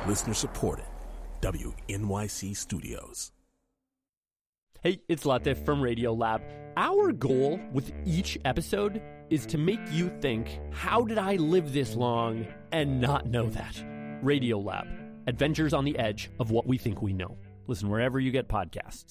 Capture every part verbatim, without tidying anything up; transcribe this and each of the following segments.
Listener supported. W N Y C Studios. Hey, it's Latif from Radiolab. Our goal with each episode is to make you think, how did I live this long and not know that? Radiolab, adventures on the edge of what we think we know. Listen wherever you get podcasts.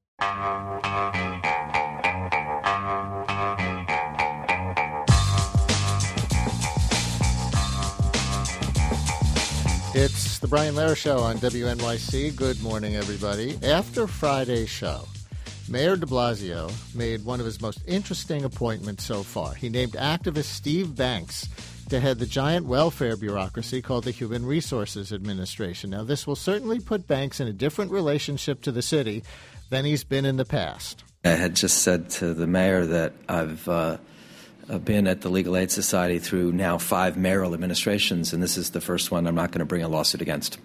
It's the Brian Lehrer Show on W N Y C. Good morning, everybody. After Friday's show, Mayor de Blasio made one of his most interesting appointments so far. He named activist Steve Banks to head the giant welfare bureaucracy called the Human Resources Administration. Now, this will certainly put Banks in a different relationship to the city than he's been in the past. I had just said to the mayor that I've uh, been at the Legal Aid Society through now five mayoral administrations, and this is the first one I'm not going to bring a lawsuit against.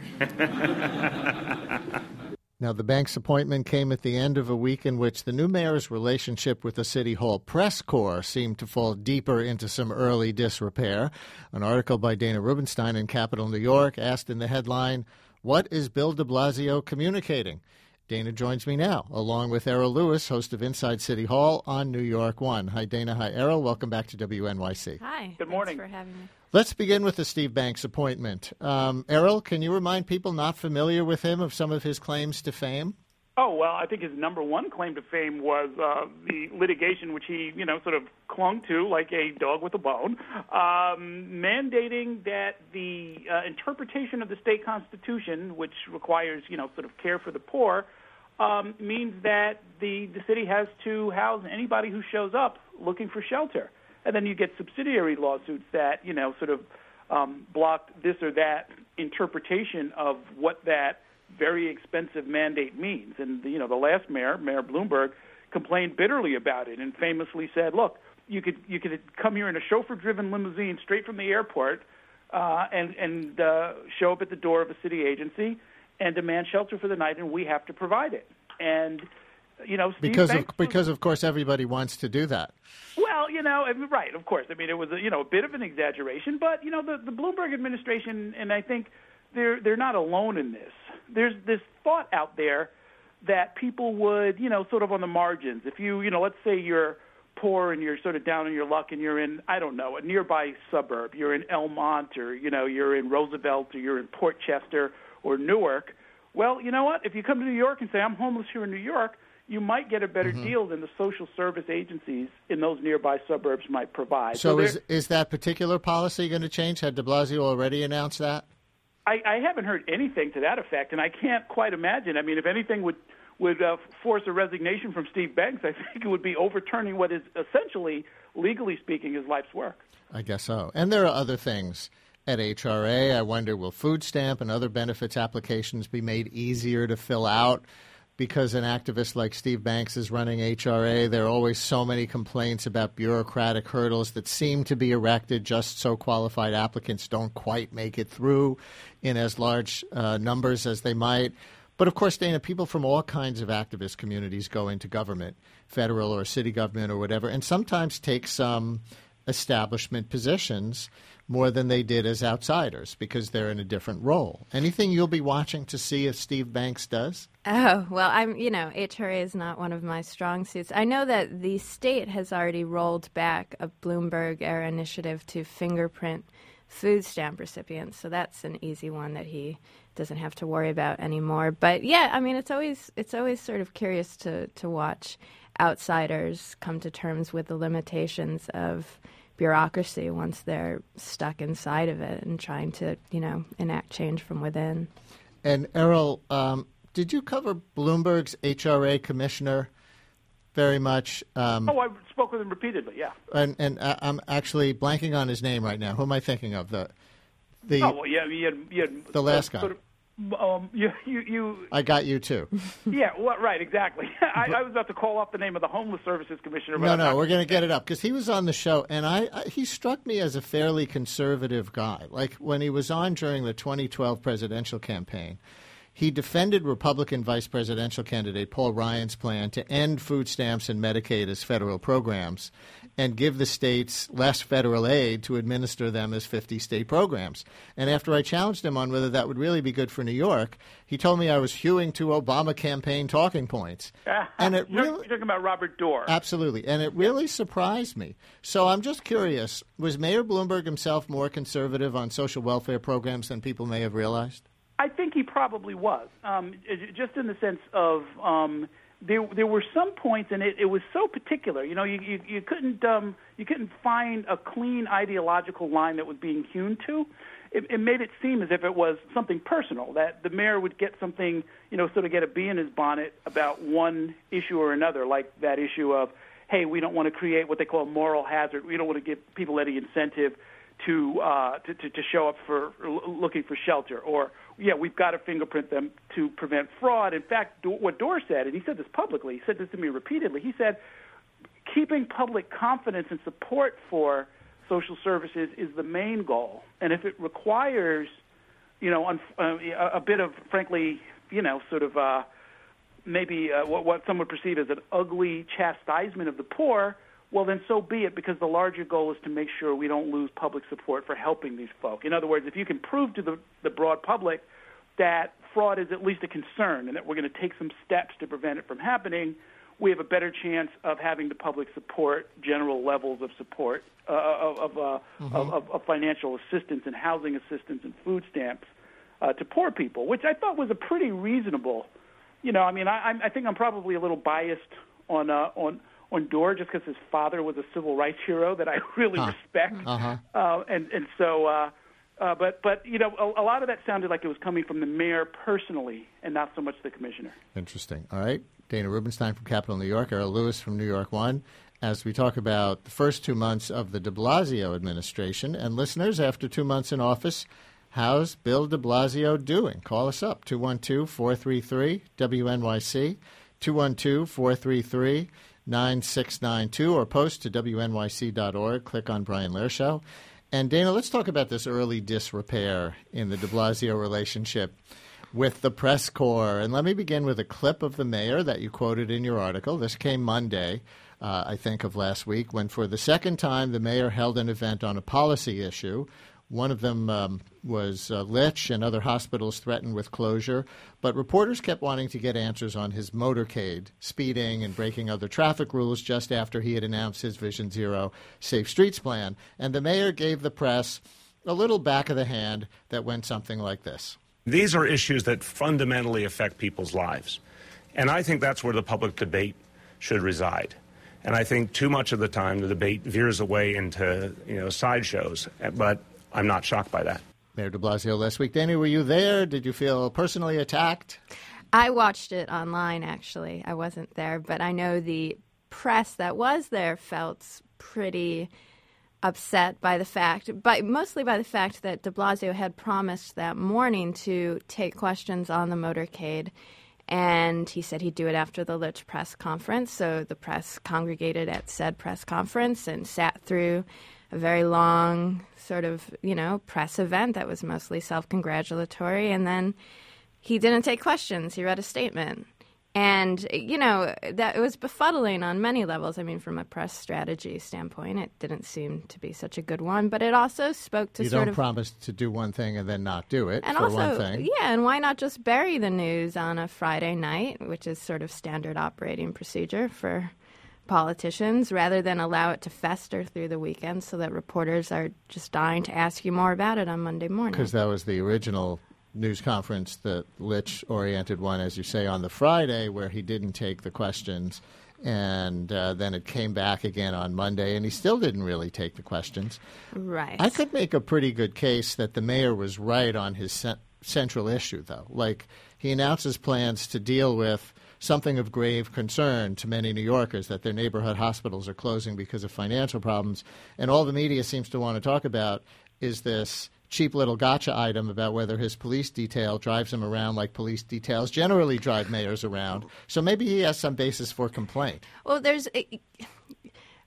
Now, the Banks appointment came at the end of a week in which the new mayor's relationship with the City Hall press corps seemed to fall deeper into some early disrepair. An article by Dana Rubenstein in Capital New York asked in the headline, "What is Bill de Blasio communicating?" Dana joins me now, along with Errol Lewis, host of Inside City Hall on New York One. Hi, Dana. Hi, Errol. Welcome back to W N Y C. Hi. Good morning. Thanks for having me. Let's begin with the Steve Banks appointment. Um, Errol, can you remind people not familiar with him of some of his claims to fame? Oh, well, I think his number one claim to fame was uh, the litigation, which he, you know, sort of clung to like a dog with a bone, um, mandating that the uh, interpretation of the state constitution, which requires, you know, sort of care for the poor, um, means that the, the city has to house anybody who shows up looking for shelter. And then you get subsidiary lawsuits that, you know, sort of um, blocked this or that interpretation of what that very expensive mandate means. And, you know, the last mayor, Mayor Bloomberg, complained bitterly about it and famously said, look, you could you could come here in a chauffeur-driven limousine straight from the airport uh, and, and uh, show up at the door of a city agency and demand shelter for the night, and we have to provide it. And You know, Steve because Banks of, because of course everybody wants to do that. Well, you know, I mean, right, of course. I mean, it was a, you know a bit of an exaggeration, but you know, the, the Bloomberg administration, and I think they're they're not alone in this. There's this thought out there that people would, you know, sort of on the margins. If you, you know, let's say you're poor and you're sort of down on your luck, and you're in, I don't know, a nearby suburb. You're in Elmont, or you know, you're in Roosevelt, or you're in Port Chester, or Newark. Well, you know what? If you come to New York and say I'm homeless here in New York, you might get a better mm-hmm. deal than the social service agencies in those nearby suburbs might provide. So, so is is that particular policy going to change? Had de Blasio already announced that? I, I haven't heard anything to that effect, and I can't quite imagine. I mean, if anything would, would uh, force a resignation from Steve Banks, I think it would be overturning what is essentially, legally speaking, his life's work. I guess so. And there are other things at H R A. I wonder, will food stamp and other benefits applications be made easier to fill out? Because an activist like Steve Banks is running H R A, there are always so many complaints about bureaucratic hurdles that seem to be erected just so qualified applicants don't quite make it through in as large uh, numbers as they might. But, of course, Dana, people from all kinds of activist communities go into government, federal or city government or whatever, and sometimes take some establishment positions more than they did as outsiders because they're in a different role. Anything you'll be watching to see if Steve Banks does? Oh, well, I'm, you know, H R A is not one of my strong suits. I know that the state has already rolled back a Bloomberg-era initiative to fingerprint food stamp recipients, so that's an easy one that he doesn't have to worry about anymore. But, yeah, I mean, it's always it's always sort of curious to, to watch outsiders come to terms with the limitations of bureaucracy once they're stuck inside of it and trying to, you know, enact change from within. And Errol, um, did you cover Bloomberg's H R A commissioner very much? Um, oh, I spoke with him repeatedly, yeah. And and uh, I'm actually blanking on his name right now. Who am I thinking of? The the oh, well, yeah, you had, you had, the last guy. Sort of, Um, you, you, you. I got you too. Yeah, well, right, exactly. I, I was about to call up the name of the Homeless Services Commissioner. No, no, we're going to get it up because he was on the show, and I, I he struck me as a fairly conservative guy. Like when he was on during the twenty twelve presidential campaign, He defended Republican vice presidential candidate Paul Ryan's plan to end food stamps and Medicaid as federal programs and give the states less federal aid to administer them as fifty state programs. And after I challenged him on whether that would really be good for New York, he told me I was hewing to Obama campaign talking points. And it you're, really, you're talking about Robert Doar. Absolutely. And it really surprised me. So I'm just curious, was Mayor Bloomberg himself more conservative on social welfare programs than people may have realized? I think he probably was, um, just in the sense of um, there there were some points, and it, it was so particular. You know, you you, you couldn't um, you couldn't find a clean ideological line that was being hewn to. It, it made it seem as if it was something personal, that the mayor would get something, you know, sort of get a bee in his bonnet about one issue or another, like that issue of, hey, we don't want to create what they call a moral hazard. We don't want to give people any incentive to uh, to, to, to show up for looking for shelter, or yeah, we've got to fingerprint them to prevent fraud. In fact, what Doar said, and he said this publicly, he said this to me repeatedly, he said keeping public confidence and support for social services is the main goal, and if it requires, you know, uh, a bit of, frankly, you know, sort of uh, maybe uh, what, what some would perceive as an ugly chastisement of the poor, well, then so be it, because the larger goal is to make sure we don't lose public support for helping these folk. In other words, if you can prove to the, the broad public that fraud is at least a concern and that we're going to take some steps to prevent it from happening, we have a better chance of having the public support general levels of support uh, of, of, uh, mm-hmm. of, of, of financial assistance and housing assistance and food stamps uh, to poor people, which I thought was a pretty reasonable, you know, I mean, I, I think I'm probably a little biased on uh, on on Doar just because his father was a civil rights hero that I really huh. respect. Uh-huh. Uh, and, and so, uh, uh, but, but you know, a, a lot of that sounded like it was coming from the mayor personally and not so much the commissioner. Interesting. All right. Dana Rubenstein from Capital New York, Errol Lewis from New York One, as we talk about the first two months of the de Blasio administration. And listeners, after two months in office, how's Bill de Blasio doing? Call us up, two one two, four three three, W N Y C, two one two, four three three, nine six nine two, or post to W N Y C dot org. Click on Brian Lehrer Show. And Dana, let's talk about this early disrepair in the de Blasio relationship with the press corps. And let me begin with a clip of the mayor that you quoted in your article. This came Monday, uh, I think, of last week, when for the second time the mayor held an event on a policy issue. One of them um, was uh, Litch, and other hospitals threatened with closure. But reporters kept wanting to get answers on his motorcade, speeding and breaking other traffic rules just after he had announced his Vision Zero Safe Streets plan. And the mayor gave the press a little back of the hand that went something like this. These are issues that fundamentally affect people's lives. And I think that's where the public debate should reside. And I think too much of the time the debate veers away into, you know, sideshows. But I'm not shocked by that. Mayor de Blasio last week. Danny, were you there? Did you feel personally attacked? I watched it online, actually. I wasn't there, but I know the press that was there felt pretty upset by the fact, but mostly by the fact that de Blasio had promised that morning to take questions on the motorcade, and he said he'd do it after the Litch press conference. So the press congregated at said press conference and sat through a very long sort of, you know, press event that was mostly self-congratulatory. And then he didn't take questions. He read a statement. And, you know, that it was befuddling on many levels. I mean, from a press strategy standpoint, it didn't seem to be such a good one. But it also spoke to you sort don't of... promise to do one thing and then not do it, and for also, one thing. Yeah, and why not just bury the news on a Friday night, which is sort of standard operating procedure for politicians, rather than allow it to fester through the weekend so that reporters are just dying to ask you more about it on Monday morning. Because that was the original news conference, the Litch-oriented one, as you say, on the Friday, where he didn't take the questions. And uh, then it came back again on Monday, and he still didn't really take the questions. Right. I could make a pretty good case that the mayor was right on his cent- central issue, though. Like, he announces plans to deal with something of grave concern to many New Yorkers, that their neighborhood hospitals are closing because of financial problems. And all the media seems to want to talk about is this cheap little gotcha item about whether his police detail drives him around like police details generally drive mayors around. So maybe he has some basis for complaint. Well, there's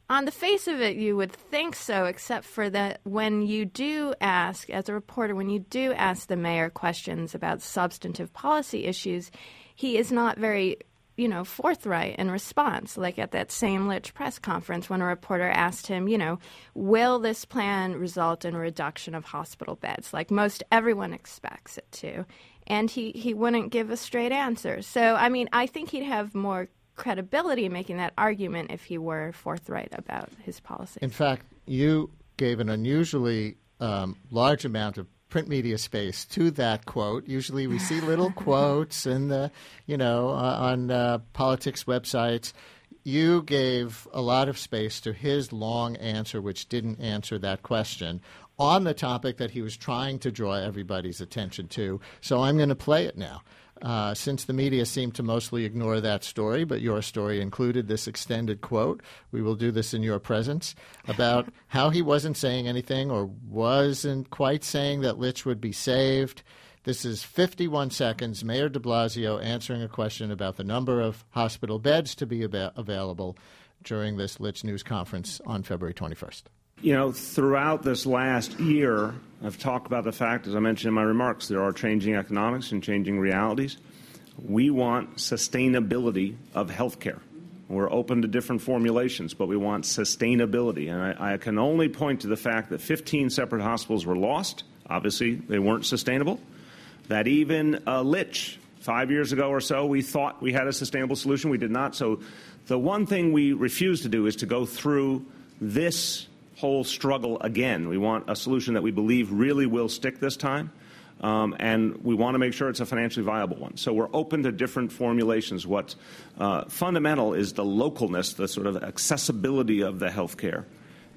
On the face of it, you would think so, except for that when you do ask, as a reporter, when you do ask the mayor questions about substantive policy issues, he is not very, you know, forthright in response. Like at that same Litch press conference when a reporter asked him, you know, will this plan result in a reduction of hospital beds, like most everyone expects it to? And he, he wouldn't give a straight answer. So, I mean, I think he'd have more credibility in making that argument if he were forthright about his policies. In fact, you gave an unusually um, large amount of print media space to that quote. Usually we see little quotes in the, you know, uh, on uh, politics websites. You gave a lot of space to his long answer, which didn't answer that question, on the topic that he was trying to draw everybody's attention to. So I'm going to play it now. Uh, since the media seemed to mostly ignore that story, but your story included this extended quote, we will do this in your presence, about how he wasn't saying anything or wasn't quite saying that Litch would be saved. This is fifty-one seconds, Mayor de Blasio answering a question about the number of hospital beds to be ab- available during this Litch news conference on February twenty-first. You know, throughout this last year, I've talked about the fact, as I mentioned in my remarks, there are changing economics and changing realities. We want sustainability of health care. We're open to different formulations, but we want sustainability. And I, I can only point to the fact that fifteen separate hospitals were lost. Obviously, they weren't sustainable. That even uh, Litch, five years ago or so, we thought we had a sustainable solution. We did not. So the one thing we refuse to do is to go through this whole struggle again. We want a solution that we believe really will stick this time, um, and we want to make sure it's a financially viable one. So we're open to different formulations. What's uh, fundamental is the localness, the sort of accessibility of the health care.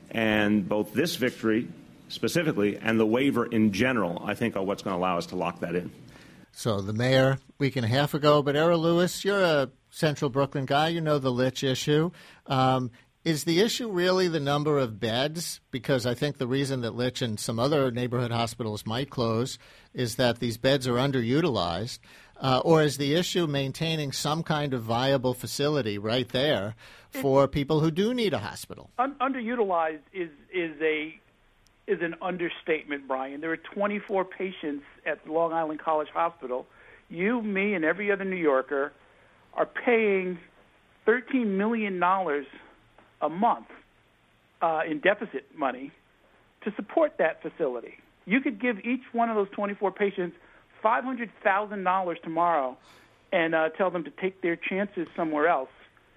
And both this victory specifically and the waiver in general, I think, are what's going to allow us to lock that in. So the mayor, a week and a half ago, but Errol Louis, you're a Central Brooklyn guy. You know the Litch issue. Um, Is the issue really the number of beds? Because I think the reason that Litch and some other neighborhood hospitals might close is that these beds are underutilized. Uh, or is the issue maintaining some kind of viable facility right there for people who do need a hospital? Un- underutilized is is a is an understatement, Brian. There are twenty-four patients at Long Island College Hospital. You, me, and every other New Yorker are paying thirteen million dollars a month uh, in deficit money to support that facility. You could give each one of those twenty-four patients five hundred thousand dollars tomorrow and uh, tell them to take their chances somewhere else,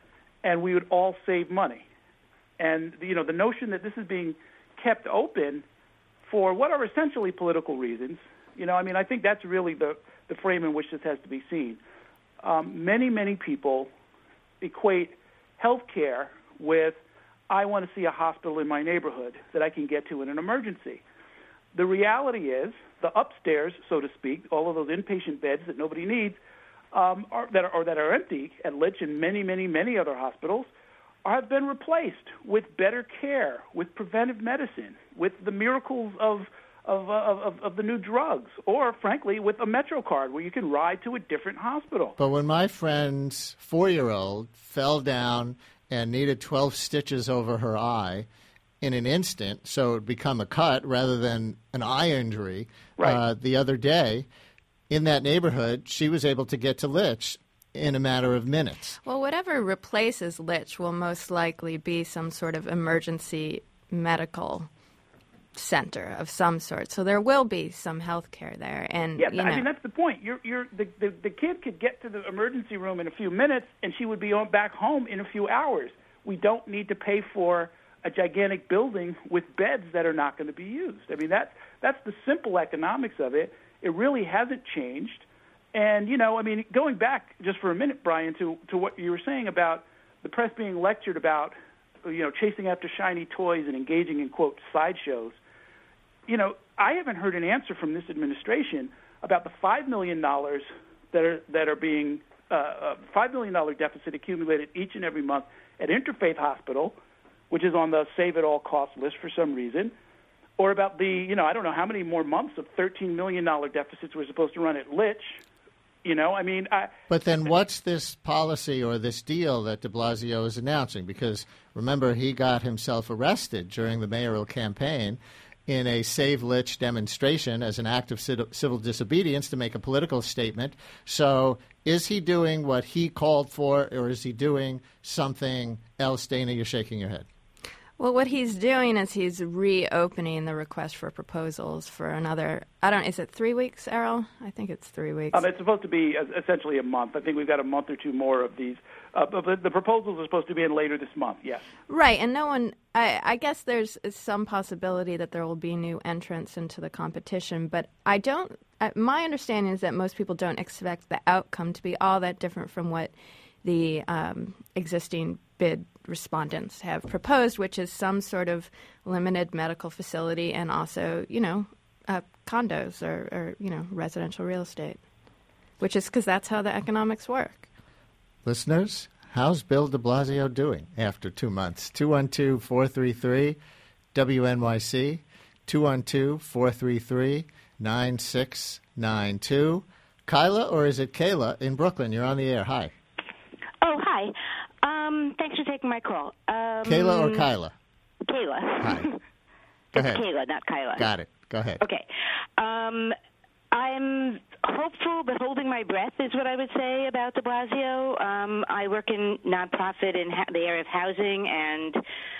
and we would all save money. And, you know, the notion that this is being kept open for what are essentially political reasons, you know, I mean, I think that's really the, the frame in which this has to be seen. Um, many, many people equate health care with, I want to see a hospital in my neighborhood that I can get to in an emergency. The reality is the upstairs, so to speak, all of those inpatient beds that nobody needs um, are, that are, or that are empty at Litch and many, many, many other hospitals have been replaced with better care, with preventive medicine, with the miracles of of, of, of the new drugs, or, frankly, with a Metro card where you can ride to a different hospital. But when my friend's four-year-old fell down and needed twelve stitches over her eye in an instant, so it would become a cut rather than an eye injury, right. uh, the other day, in that neighborhood, she was able to get to Litch in a matter of minutes. Well, whatever replaces Litch will most likely be some sort of emergency medical center of some sort. So there will be some health care there. And yeah, you I know, mean, that's the point. You're, you're, the, the, the kid could get to the emergency room in a few minutes, and she would be on back home in a few hours. We don't need to pay for a gigantic building with beds that are not going to be used. I mean, that's, that's the simple economics of it. It really hasn't changed. And, you know, I mean, going back just for a minute, Brian, to, to what you were saying about the press being lectured about, you know, chasing after shiny toys and engaging in, quote, sideshows, you know, I haven't heard an answer from this administration about the five million dollars that are, that are being, uh, uh, five million dollars deficit accumulated each and every month at Interfaith Hospital, which is on the save-at-all-cost list for some reason, or about the, you know, I don't know how many more months of thirteen million dollars deficits we're supposed to run at Litch, You know, I mean, I, but then what's this policy or this deal that de Blasio is announcing? Because remember, he got himself arrested during the mayoral campaign in a Save Litch demonstration as an act of civil disobedience to make a political statement. So is he doing what he called for, or is he doing something else? Dana, you're shaking your head. Well, what he's doing is he's reopening the request for proposals for another, I don't, is it three weeks, Errol? I think it's three weeks. Um, it's supposed to be essentially a month. I think we've got a month or two more of these. Uh, but the proposals are supposed to be in later this month, yes. Right, and no one, I, I guess there's some possibility that there will be new entrants into the competition, but I don't, my understanding is that most people don't expect the outcome to be all that different from what the um, existing bid respondents have proposed, which is some sort of limited medical facility and also, you know, uh, condos or, or, you know, residential real estate, which is because that's how the economics work. Listeners, how's Bill de Blasio doing after two months? two one two, four three three, W N Y C, two one two, four three three, nine six nine two. Kyla, or is it Kayla in Brooklyn? You're on the air. Hi. Oh, hi. Um, thanks for taking my call. Um, Kayla or Kyla? Kayla. Hi. Go ahead. Kayla, not Kyla. Got it. Go ahead. Okay. Um, I'm hopeful, but holding my breath is what I would say about de Blasio. Um, I work in nonprofit in ha- the area of housing, and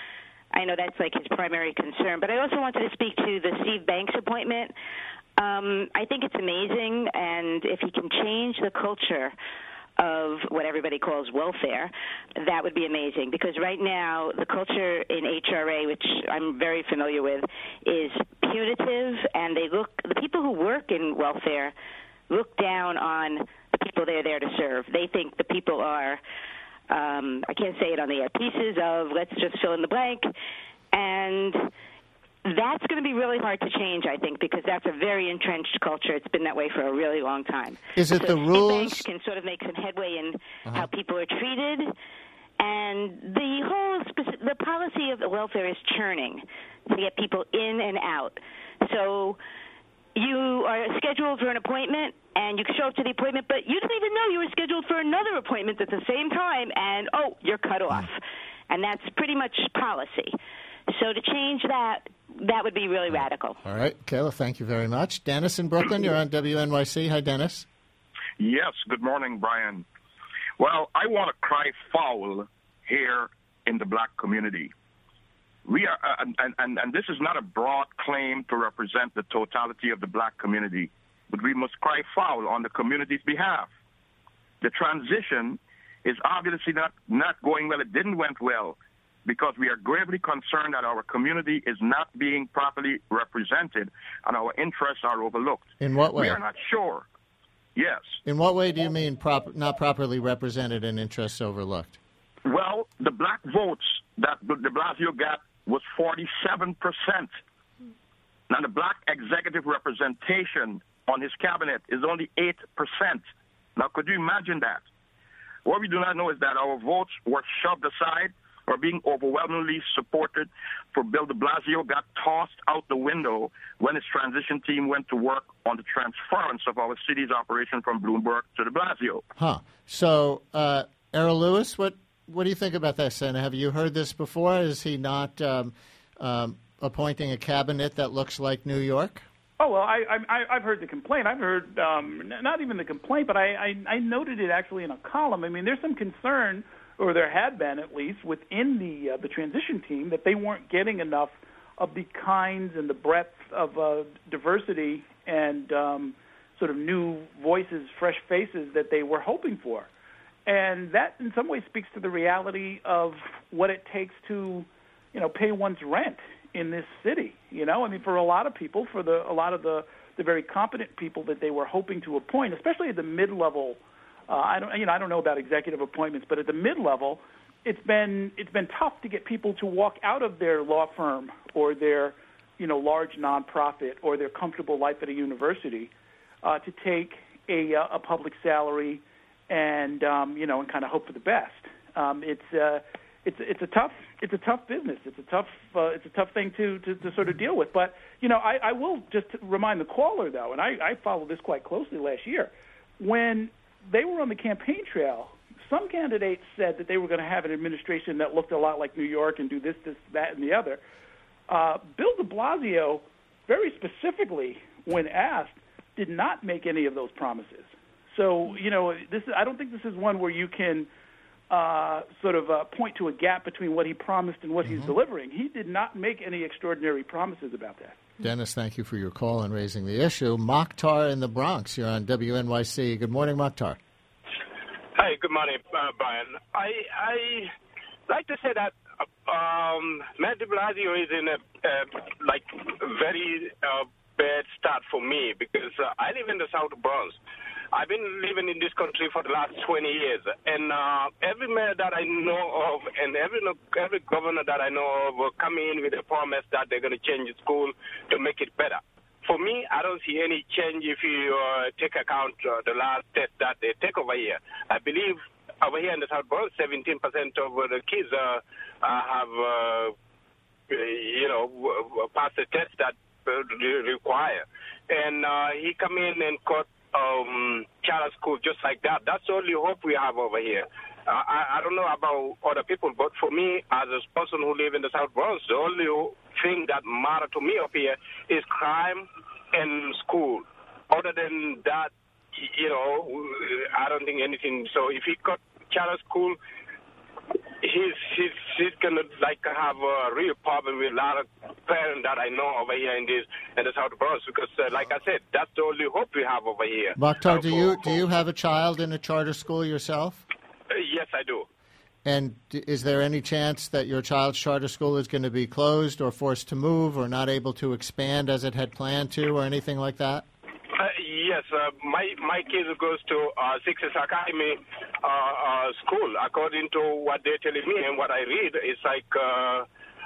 I know that's like his primary concern. But I also wanted to speak to the Steve Banks appointment. Um, I think it's amazing, and if he can change the culture of what everybody calls welfare, that would be amazing. Because right now, the culture in H R A, which I'm very familiar with, is punitive, and they look, the people who work in welfare look down on the people they're there to serve. They think the people are, um, I can't say it on the air, pieces of, let's just fill in the blank, and that's going to be really hard to change, I think, because that's a very entrenched culture. It's been that way for a really long time. Is it so the rules? Banks can sort of make some headway in uh-huh. how people are treated, and the whole speci- the policy of the welfare is churning to get people in and out. So you are scheduled for an appointment, and you show up to the appointment, but you didn't even know you were scheduled for another appointment at the same time, and, oh, you're cut off. And that's pretty much policy. So to change that, that would be really radical. All right. Kayla, thank you very much. Dennis in Brooklyn, you're on W N Y C. Hi, Dennis. Yes. Good morning, Brian. Well, I want to cry foul here in the black community. We are, uh, and, and, and this is not a broad claim to represent the totality of the black community, but we must cry foul on the community's behalf. The transition is obviously not, not going well. It didn't went well, because we are gravely concerned that our community is not being properly represented and our interests are overlooked. In what way? We are not sure. Yes. In what way do you mean prop- not properly represented and interests overlooked? Well, the black votes that de Blasio got was forty-seven percent. Now, the black executive representation on his cabinet is only eight percent. Now, could you imagine that? What we do not know is that our votes were shoved aside, or being overwhelmingly supported for Bill de Blasio, got tossed out the window when his transition team went to work on the transference of our city's operation from Bloomberg to de Blasio. Huh. So, uh, Errol Lewis, what what do you think about that, Senator? Have you heard this before? Is he not um, um, appointing a cabinet that looks like New York? Oh, well, I, I, I've heard the complaint. I've heard um, not even the complaint, but I, I, I noted it actually in a column. I mean, there's some concern, or there had been at least, within the uh, the transition team, that they weren't getting enough of the kinds and the breadth of uh, diversity and um, sort of new voices, fresh faces that they were hoping for. And that in some ways speaks to the reality of what it takes to, you know, pay one's rent in this city. You know, I mean, for a lot of people, for the a lot of the, the very competent people that they were hoping to appoint, especially at the mid-level. Uh, I don't, you know, I don't know about executive appointments, but at the mid-level, it's been it's been tough to get people to walk out of their law firm or their, you know, large nonprofit or their comfortable life at a university uh, to take a, a public salary and um, you know and kind of hope for the best. Um, it's uh, it's it's a tough it's a tough business. It's a tough uh, it's a tough thing to, to, to sort of deal with. But you know, I, I will just remind the caller though, and I, I followed this quite closely last year. when they were on the campaign trail, some candidates said that they were going to have an administration that looked a lot like New York and do this, this, that, and the other. Uh, Bill de Blasio, very specifically, when asked, did not make any of those promises. So, you know, this I don't think this is one where you can uh, sort of uh, point to a gap between what he promised and what mm-hmm. he's delivering. He did not make any extraordinary promises about that. Dennis, thank you for your call and raising the issue. Mokhtar in the Bronx, you're on W N Y C. Good morning, Mokhtar. Hi, good morning, uh, Brian. I I like to say that um, Matt de Blasio is in a uh, like very uh, bad start for me because uh, I live in the South Bronx. I've been living in this country for the last twenty years, and uh, every mayor that I know of and every every governor that I know of will come in with a promise that they're going to change the school to make it better. For me, I don't see any change if you uh, take account uh, the last test that they take over here. I believe over here in the South Bronx, seventeen percent of the kids uh, uh, have, uh, you know, passed the test that uh, require. And uh, he come in and cut um, charter school just like that. That's the only hope we have over here. Uh, I, I don't know about other people, but for me, as a person who live in the South Bronx, the only thing that matter to me up here is crime and school. Other than that, you know, I don't think anything. So if he cut charter school, he's he's he's gonna like have a real problem with a lot of parents that I know over here in this in the South Bronx because, uh, like I said, that's the only hope we have over here. Mokhtar, uh, do for, you for, do you have a child in a charter school yourself? Uh, yes, I do. And is there any chance that your child's charter school is going to be closed or forced to move or not able to expand as it had planned to or anything like that? Uh, yes, uh, my my kid goes to uh, Success Academy uh, uh, school. According to what they're telling me and what I read, it's like uh,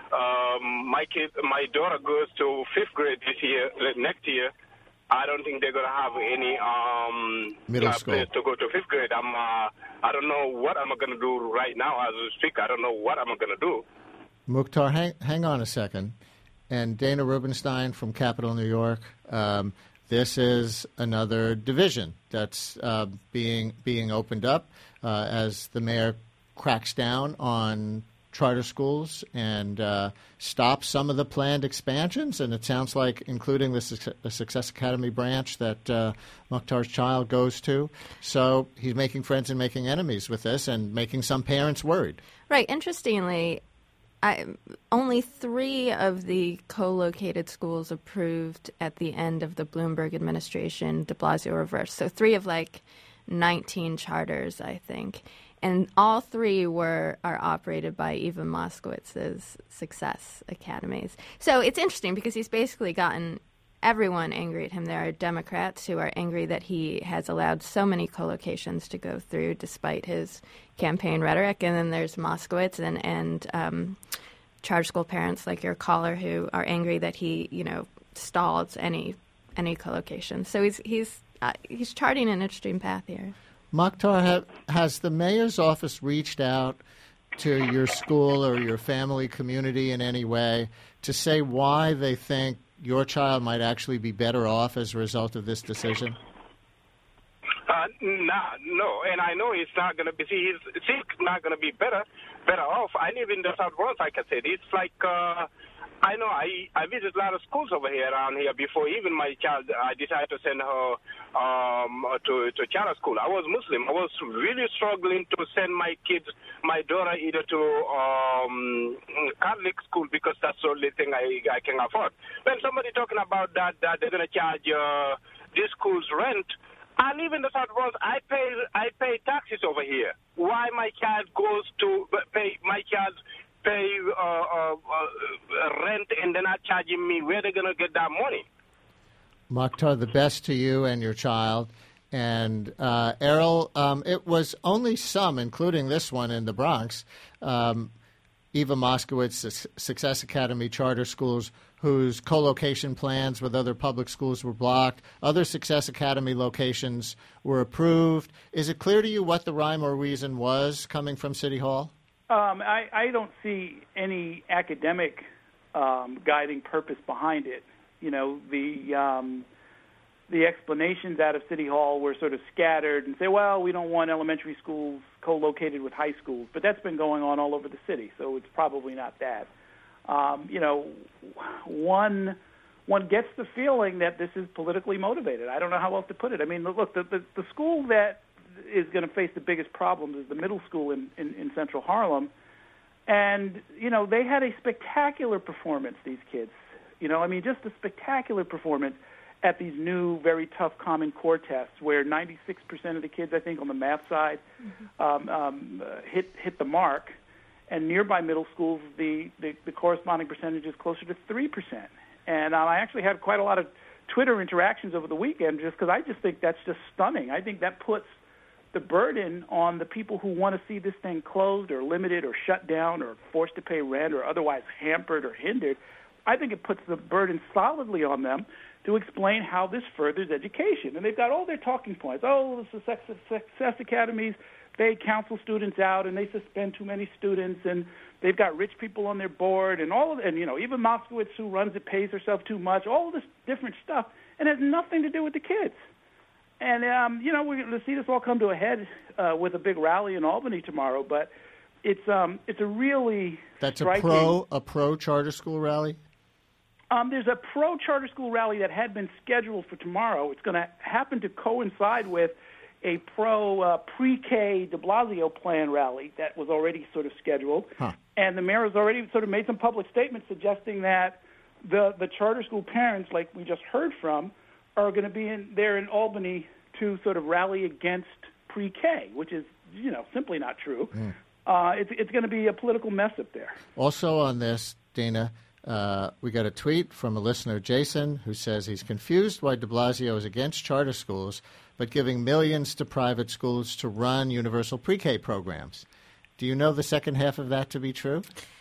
um, my kid, my daughter goes to fifth grade this year. Next year, I don't think they're gonna have any um, middle uh, school place to go to fifth grade. I'm uh, I don't know what I'm gonna do right now as we speak. I don't know what I'm gonna do. Mokhtar, hang hang on a second. And Dana Rubenstein from Capital New York. Um, This is another division that's uh, being being opened up uh, as the mayor cracks down on charter schools and uh, stops some of the planned expansions. And it sounds like including the, Su- the Success Academy branch that uh, Mokhtar's child goes to. So he's making friends and making enemies with this and making some parents worried. Right. Interestingly, I, only three of the co-located schools approved at the end of the Bloomberg administration, de Blasio reversed. So three of like nineteen charters, I think. And all three were are operated by Eva Moskowitz's Success Academies. So it's interesting because he's basically gotten everyone angry at him. There are Democrats who are angry that he has allowed so many co-locations to go through despite his campaign rhetoric. And then there's Moskowitz and, and um, charter school parents like your caller who are angry that he, you know, stalled any any co-location. So he's he's uh, he's charting an interesting path here. Mokhtar, have, has the mayor's office reached out to your school or your family community in any way to say why they think your child might actually be better off as a result of this decision? Uh, nah, no, and I know it's not going to be, see, he's, he's not going to be better better off. I live in the South Bronx, like I said. It's like, uh, I know, I, I visit a lot of schools over here around here before even my child, I decided to send her um, to, to charter school. I was Muslim. I was really struggling to send my kids, my daughter, either to um, Catholic school because that's the only thing I, I can afford. When somebody talking about that, that they're going to charge uh, this school's rent, I live in the South Bronx. I pay I pay taxes over here. Why my child goes to pay my child pay uh, uh, uh, rent and they're not charging me? Where they gonna get that money? Mokhtar, the best to you and your child. And uh, Errol, um, it was only some, including this one in the Bronx, um, Eva Moskowitz Success Academy charter schools whose co-location plans with other public schools were blocked. Other Success Academy locations were approved. Is it clear to you what the rhyme or reason was coming from City Hall? Um, I, I don't see any academic um, guiding purpose behind it. You know, the um, the explanations out of City Hall were sort of scattered and say, well, we don't want elementary schools co-located with high schools. But that's been going on all over the city, so it's probably not that. Um, you know, one one gets the feeling that this is politically motivated. I don't know how else to put it. I mean, look, the, the, the school that is going to face the biggest problems is the middle school in, in, in central Harlem. And, you know, they had a spectacular performance, these kids. You know, I mean, just a spectacular performance at these new, very tough Common Core tests where ninety-six percent of the kids, I think, on the math side mm-hmm. um, um, uh, hit hit the mark. And nearby middle schools, the, the, the corresponding percentage is closer to three percent. And uh, I actually had quite a lot of Twitter interactions over the weekend just because I just think that's just stunning. I think that puts the burden on the people who want to see this thing closed or limited or shut down or forced to pay rent or otherwise hampered or hindered. I think it puts the burden solidly on them to explain how this furthers education. And they've got all their talking points. Oh, the Success, success Academies, they counsel students out and they suspend too many students and they've got rich people on their board and all of and, you know, even Moskowitz, who runs it, pays herself too much, all of this different stuff, and has nothing to do with the kids. And, um, you know, we're going to see this all come to a head uh, with a big rally in Albany tomorrow, but it's um, it's a really That's striking, a pro a pro charter school rally? Um, there's a pro-charter school rally that had been scheduled for tomorrow. It's going to happen to coincide with a pro uh, pre-K de Blasio plan rally that was already sort of scheduled. Huh. And the mayor has already sort of made some public statements suggesting that the, the charter school parents, like we just heard from, are going to be in there in Albany to sort of rally against pre-K, which is, you know, simply not true. Mm. Uh, it's it's going to be a political mess up there. Also on this, Dana, uh, we got a tweet from a listener, Jason, who says he's confused why de Blasio is against charter schools but giving millions to private schools to run universal pre-K programs. Do you know the second half of that to be true?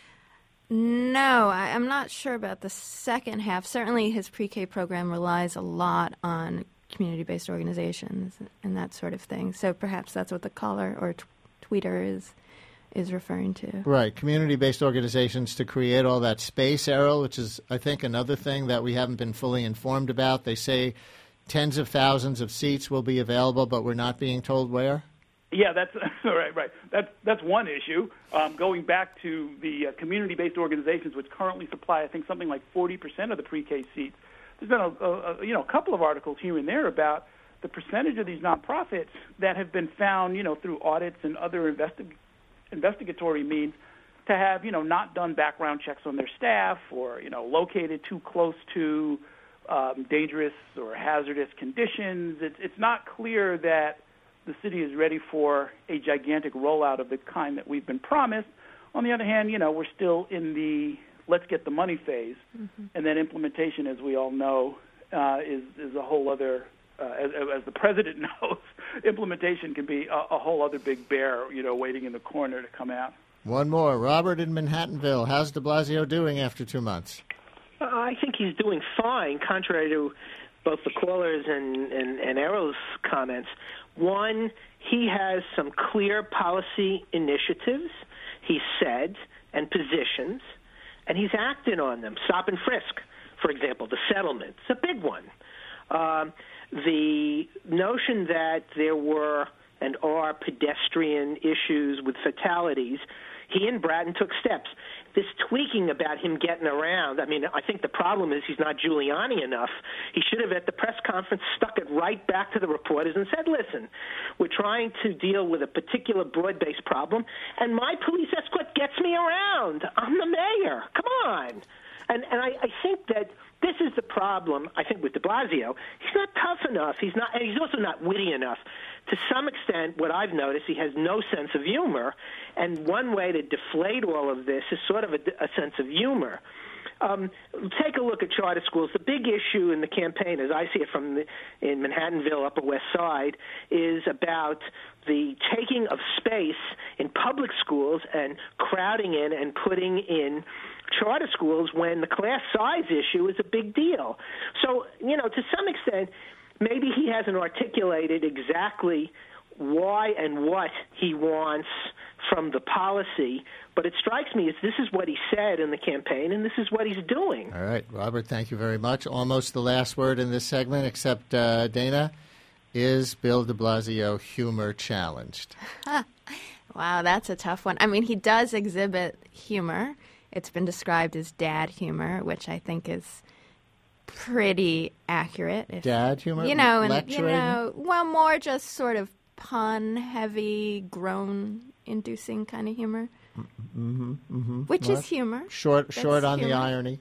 No, I, I'm not sure about the second half. Certainly his pre-K program relies a lot on community-based organizations and that sort of thing. So perhaps that's what the caller or t- tweeter is is referring to. Right, community-based organizations to create all that space, Errol, which is, I think, another thing that we haven't been fully informed about. They say tens of thousands of seats will be available, but we're not being told where? Yeah, that's right. Right. That's that's one issue. Um, going back to the uh, community-based organizations, which currently supply, I think, something like forty percent of the pre-K seats. There's been a, a, a you know a couple of articles here and there about the percentage of these nonprofits that have been found, you know, through audits and other investi- investigatory means to have, you know, not done background checks on their staff or, you know, located too close to um, dangerous or hazardous conditions. It's it's not clear that the city is ready for a gigantic rollout of the kind that we've been promised. On the other hand, you know, we're still in the let's get the money phase, mm-hmm. and then implementation, as we all know, uh, is is a whole other. Uh, as, as the president knows, implementation can be a, a whole other big bear, you know, waiting in the corner to come out. One more, Robert in Manhattanville. How's de Blasio doing after two months? Uh, I think he's doing fine, contrary to both the callers and, and, and Errol's comments. One, he has some clear policy initiatives, he said, and positions, and he's acting on them. Stop and frisk, for example, the settlement. It's a big one. Um, the notion that there were and are pedestrian issues with fatalities, he and Bratton took steps. This tweaking about him getting around, I mean, I think the problem is he's not Giuliani enough. He should have, at the press conference, stuck it right back to the reporters and said, listen, we're trying to deal with a particular broad-based problem, and my police escort gets me around. I'm the mayor. Come on. And and I, I think that this is the problem, I think, with de Blasio. He's not tough enough. He's not, and he's also not witty enough. To some extent, what I've noticed, he has no sense of humor, and one way to deflate all of this is sort of a, a sense of humor. Um, take a look at charter schools. The big issue in the campaign, as I see it from the, in Manhattanville, Upper West Side, is about the taking of space in public schools and crowding in and putting in charter schools when the class size issue is a big deal. So, you know, to some extent, maybe he hasn't articulated exactly why and what he wants from the policy. But it strikes me as this is what he said in the campaign, and this is what he's doing. All right, Robert, thank you very much. Almost the last word in this segment, except uh, Dana. Is Bill de Blasio humor challenged? Wow, that's a tough one. I mean, he does exhibit humor. It's been described as dad humor, which I think is pretty accurate. If, dad humor? You know, and lecturing? you know, well, more just sort of pun-heavy, groan-inducing kind of humor. Mm-hmm, mm-hmm. Which well, is humor. Short, That's short on humor. the irony.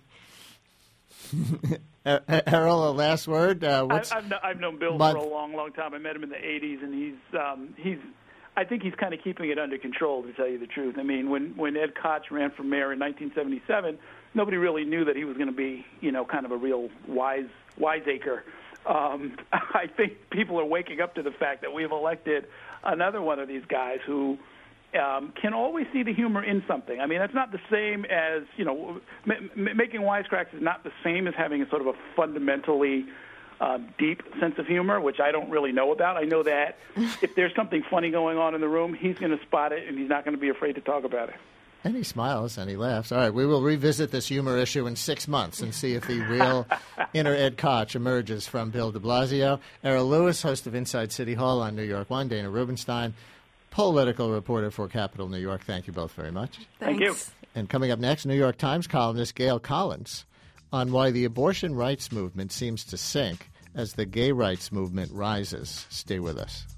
Errol, a last word. Uh, what's I, I've, kn- I've known Bill month? for a long, long time. I met him in the eighties, and he's um, he's. I think he's kind of keeping it under control, to tell you the truth. I mean, when when Ed Koch ran for mayor in nineteen seventy-seven, nobody really knew that he was going to be, you know, kind of a real wise wiseacre. Um, I think people are waking up to the fact that we've elected another one of these guys who um, can always see the humor in something. I mean, that's not the same as, you know, m- m- making wisecracks is not the same as having a sort of a fundamentally uh, deep sense of humor, which I don't really know about. I know that if there's something funny going on in the room, he's going to spot it, and he's not going to be afraid to talk about it. And he smiles and he laughs. All right, we will revisit this humor issue in six months and see if the real inner Ed Koch emerges from Bill de Blasio. Errol Louis, host of Inside City Hall on New York One. Dana Rubenstein, political reporter for Capital New York. Thank you both very much. Thank you. And coming up next, New York Times columnist Gail Collins on why the abortion rights movement seems to sink as the gay rights movement rises. Stay with us.